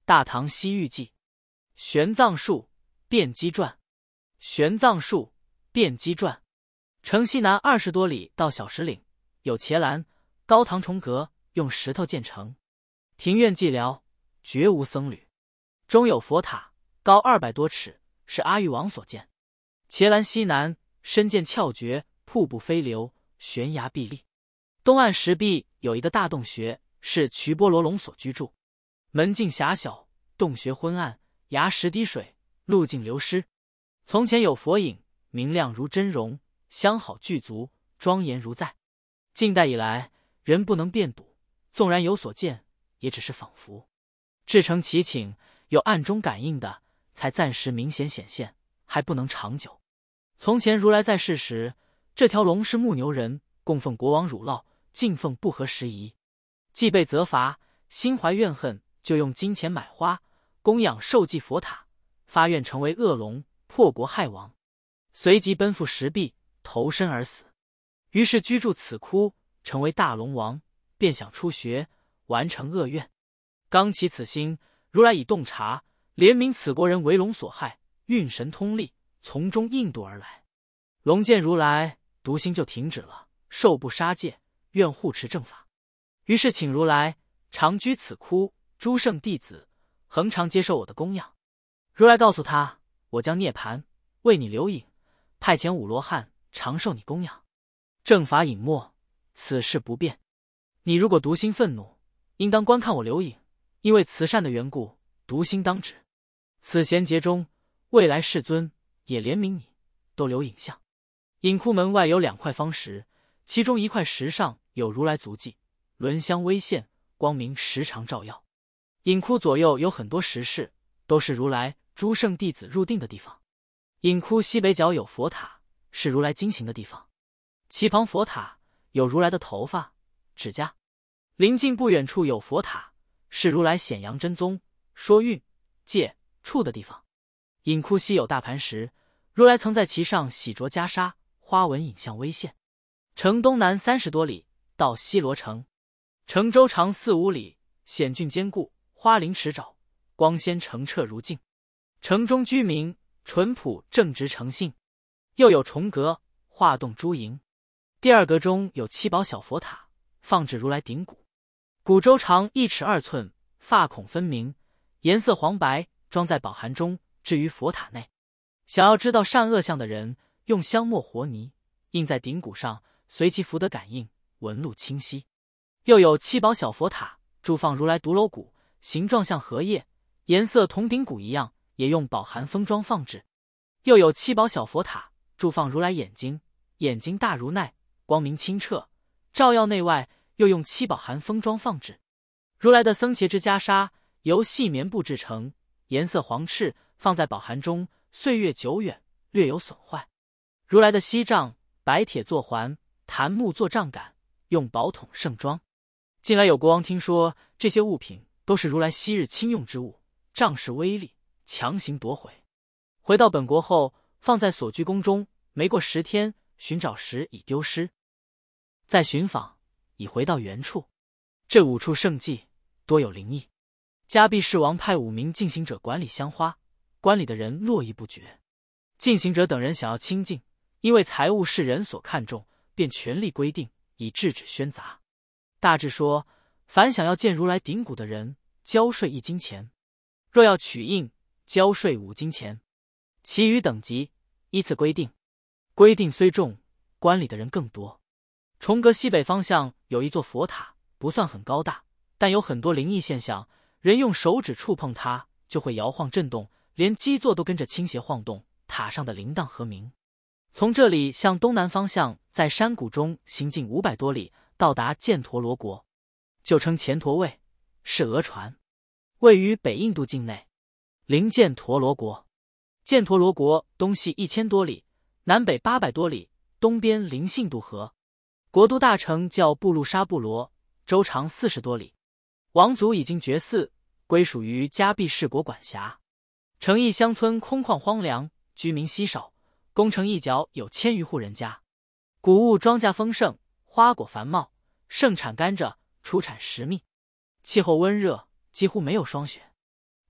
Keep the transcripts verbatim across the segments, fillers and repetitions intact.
大唐西域记》玄奘术辩机传。玄奘术辩机传。城西南二十多里到小石岭，有伽蓝、高堂重阁，用石头建成。庭院寂寥，绝无僧侣。中有佛塔，高二百多尺，是阿育王所建。伽蓝西南，深涧峭绝，瀑布飞流，悬崖壁立。东岸石壁有一个大洞穴，是瞿波罗龙所居住。门径狭小，洞穴昏暗，崖石滴水，路径流失。从前有佛影，明亮如真容，相好具足，庄严如在。近代以来，人不能辨睹，纵然有所见，也只是仿佛。至诚祈请，有暗中感应的，才暂时明显显现，还不能长久。从前如来在世时，这条龙是牧牛人，供奉国王乳酪，敬奉不合时宜，既被责罚，心怀怨恨，就用金钱买花，供养受祭佛塔，发愿成为恶龙，破国害王，随即奔赴石壁，投身而死。于是居住此窟，成为大龙王，便想出学，完成恶愿。刚起此心，如来已洞察，怜悯此国人为龙所害，运神通力，从中印度而来。龙见如来，毒心就停止了，受不杀戒，愿护持正法。于是请如来常居此窟，诸圣弟子恒常接受我的供养。如来告诉他，我将涅盘，为你留影，派遣五罗汉常受你供养。正法隐没，此事不变。你如果毒心愤怒，应当观看我留影，因为慈善的缘故，毒心当止。此贤劫中，未来世尊也怜悯你，都留影像。隐窟门外有两块方石，其中一块石上有如来足迹，轮香微现，光明时常照耀。隐窟左右有很多石室，都是如来诸圣弟子入定的地方。隐窟西北角有佛塔，是如来经行的地方。其旁佛塔有如来的头发、指甲。临近不远处有佛塔，是如来显扬真宗、说运、戒、处的地方。隐窟西有大盘石，如来曾在其上洗濯袈裟，花纹影像微现。城东南三十多里，到西罗城。城周长四五里，险峻坚固，花林池沼，光鲜澄澈如镜。城中居民淳朴正直诚信。又有重阁，画栋诸楹。第二阁中有七宝小佛塔，放置如来顶骨。骨周长一尺二寸，发孔分明，颜色黄白，装在宝函中，置于佛塔内。想要知道善恶相的人，用香末和泥印在顶骨上，随其福德感应，纹路清晰。又有七宝小佛塔，铸放如来独楼骨，形状像荷叶，颜色同顶骨一样，也用宝函封装放置。又有七宝小佛塔，铸放如来眼睛，眼睛大如奈，光明清澈，照耀内外，又用七宝函封装放置。如来的僧伽之袈裟由细棉布制成，颜色黄赤，放在宝函中，岁月久远，略有损坏。如来的锡杖，白铁做环，檀木做杖杆，用宝筒盛装。近来有国王听说这些物品都是如来昔日亲用之物，仗势威力，强行夺回。回到本国后，放在所居宫中，没过十天，寻找时已丢失。再寻访，已回到原处。这五处圣迹多有灵异。迦毗世王派五名进行者管理香花，观礼的人络绎不绝。进行者等人想要清净，因为财物是人所看重，便全力规定，以制止喧杂。大致说，凡想要见如来顶骨的人，交税一金钱；若要取印，交税五金钱。其余等级依次规定。规定虽重，观礼的人更多。重阁西北方向有一座佛塔，不算很高大，但有很多灵异现象，人用手指触碰它，就会摇晃震动，连基座都跟着倾斜晃动，塔上的铃铛和鸣。从这里向东南方向，在山谷中行进五百多里，到达犍陀罗国，就称犍陀卫，是讹传，位于北印度境内，临犍陀罗国。犍陀罗国东西一千多里，南北八百多里，东边临信度河。国都大城叫布鲁沙布罗，周长四十多里。王族已经绝嗣，归属于迦毗世国管辖。城邑乡村空旷荒凉，居民稀少，宫城一角有千余户人家。谷物庄稼丰盛，花果繁茂，盛产甘蔗，出产石蜜。气候温热，几乎没有霜雪。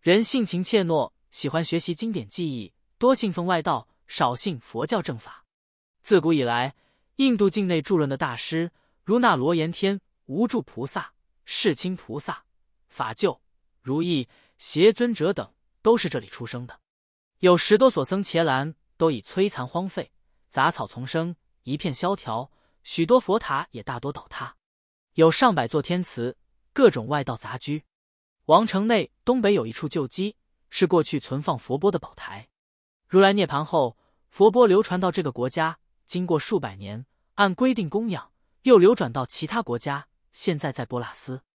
人性情怯懦，喜欢学习经典技艺，多信奉外道，少信佛教正法。自古以来，印度境内著论的大师，如那罗延天、无著菩萨、世亲菩萨、法救、如意、邪尊者等，都是这里出生的。有十多所僧伽蓝，都已摧残荒废，杂草丛生，一片萧条，许多佛塔也大多倒塌，有上百座天祠，各种外道杂居。王城内东北有一处旧基，是过去存放佛钵的宝台。如来涅盘后，佛钵流传到这个国家，经过数百年，按规定供养，又流转到其他国家，现在在波拉斯。